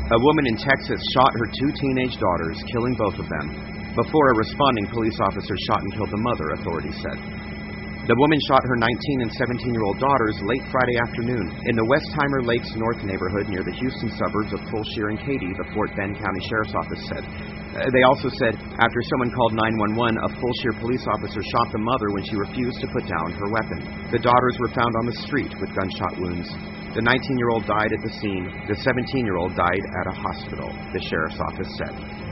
A woman in Texas shot her 2 teenage daughters, killing both of them, before a responding police officer shot and killed the mother, authorities said. The woman shot her 19 and 17-year-old daughters late Friday afternoon in the Westheimer Lakes North neighborhood near the Houston suburbs of Fulshear and Katy, the Fort Bend County Sheriff's Office said. They also said after someone called 911, a Fulshear police officer shot the mother when she refused to put down her weapon. The daughters were found on the street with gunshot wounds. The 19-year-old died at the scene. The 17-year-old died at a hospital, the sheriff's office said.